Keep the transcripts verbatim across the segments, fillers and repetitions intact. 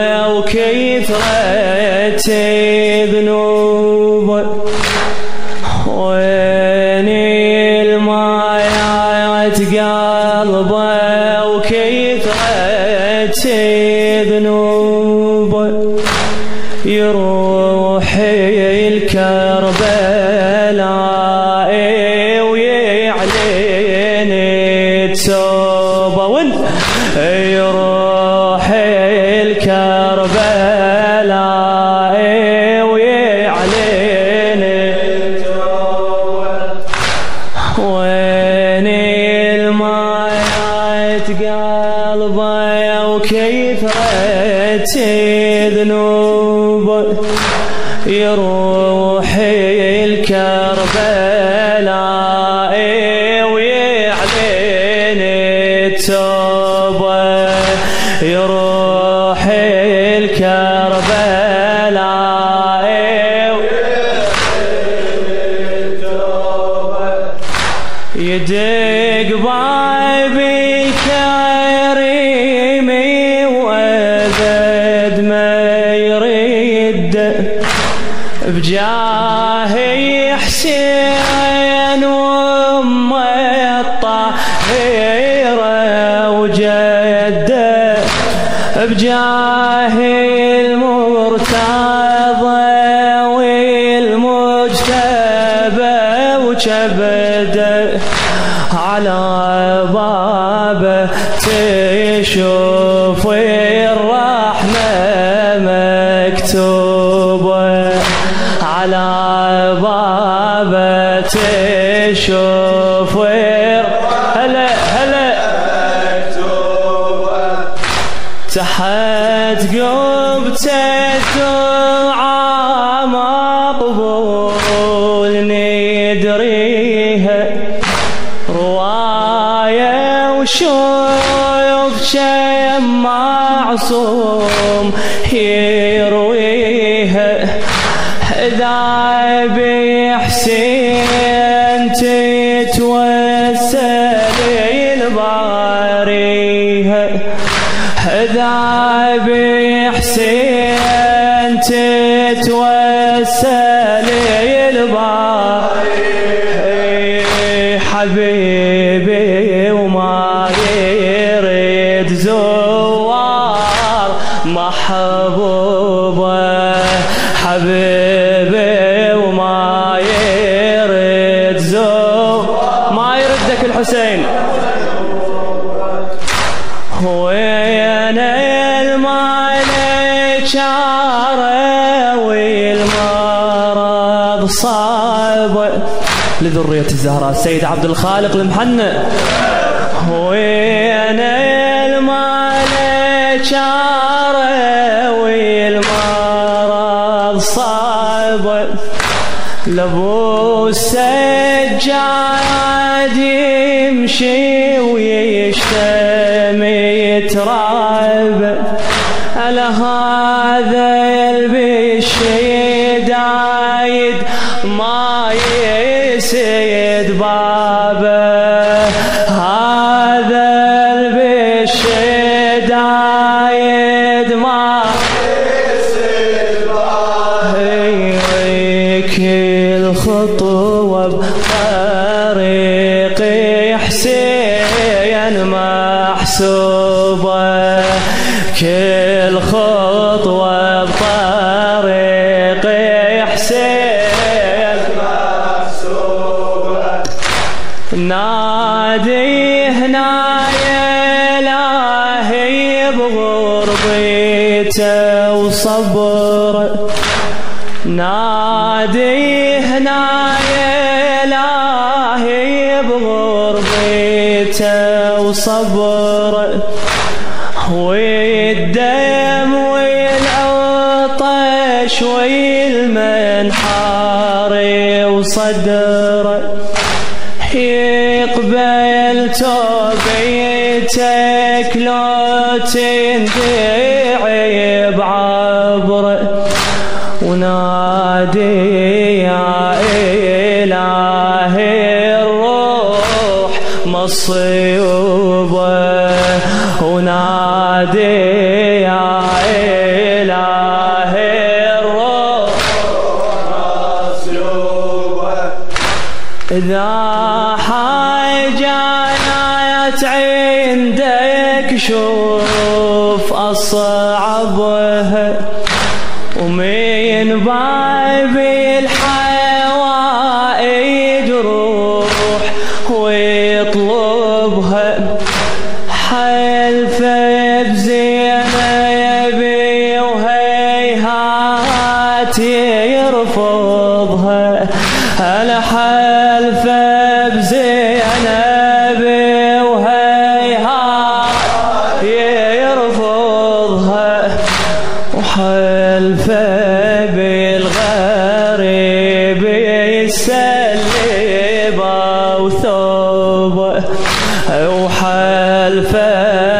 وكثرة ذنوبه ويني المايات قلبه وكثرة ذنوبه يروح الكربلاء ويعلن التوبة يروح الكربلاء ويعلن التوبة وين المايات قلبه وكثرة ذنوبه يروح الكربلاء ويعلن التوبة يروح الكربلاء يدق بابي كريمي وابد ما يرد بجاه حسين وام الطاهرة وجده بجاه المرتضى والمجتبى وجبده على بابه تشوف الرحمة مكتوبة على بابه تشوف هلا هلا مكتوبة تحت قبته الدعاء مقبول ندريها رواية وشوف كم معصوم يرويها إذا بحسين تتوسل الباريها إذا بحسين تتوسل الباريها حبيبي وما يريد زوار محبوبه حبيبي وما يريد زوار ما يردك الحسين وين المال شاره والمرض صعب لذرية الزهراء السيد عبد الخالق المحنى وين المال شاره والمرض صعب لابو السجاد يمشي ويشتم يترعب على هذا البشي دايد ما يسيد بابه هذا البشي دايد ما يسيد بابه كل خطوة بطريق حسين محسوبة كل خطوة بطريق حسين محسوبة نادي هنا يا إلهي بغربته وصبره نادي هنا يا إلهي بغربته وصبره والدم والعطش والمنحار وصدره يقبل توبيتك لو تندعي بعبره ونادي يا إلهي الروح مصيوبة ونادي يا إلهي إذا حاجات عندك شوف أصعبها، ومن باب الحوائج روح ويطلبها، حلفه بزينبي وهيهات يرفضها، الحلفه بزينبي وهيهات يرفضها، وحلفه بالغريب يسلبه وثوبه، وحلفه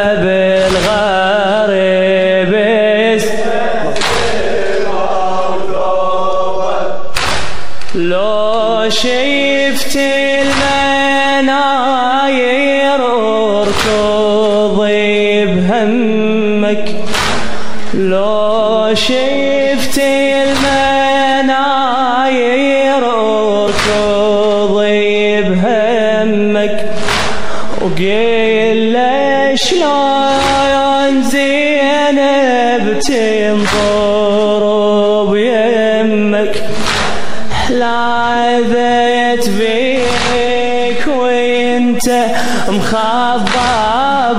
بالغريب يسلبه وثوبه. لو شفت المناير اركضي بهمك، لو شفت المناير اركضي بهمك، وقيل له شلون زينب تنظر بيمك، لاذت بيك وانت مخضب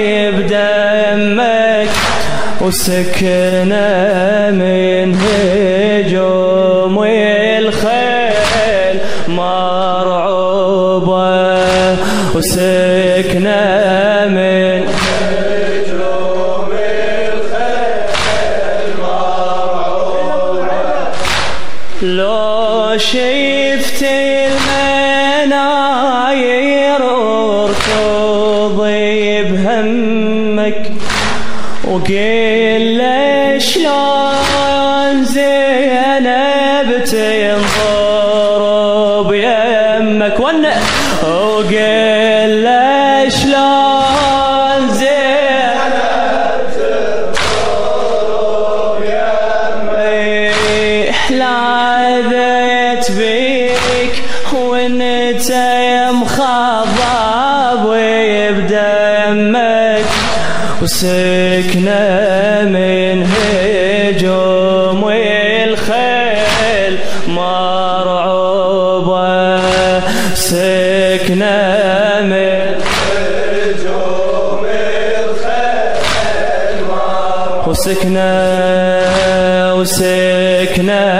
وبدمك، وسكنة من هجوم والخيل مرعوبة، وسكنة من هجوم الخيل مرعوبة. لو شفت المناير اركضي بهمك، وقيل له شلون زينب تنظر بيمك، وقيل له شلون زينب تنظر بيمك، لاذت بيك وانت مخضب وبدمك، وسكنة من هجوم الخيل مرعوبة، سكنة من هجوم الخيل مرعوبة، وسكنة وسكنة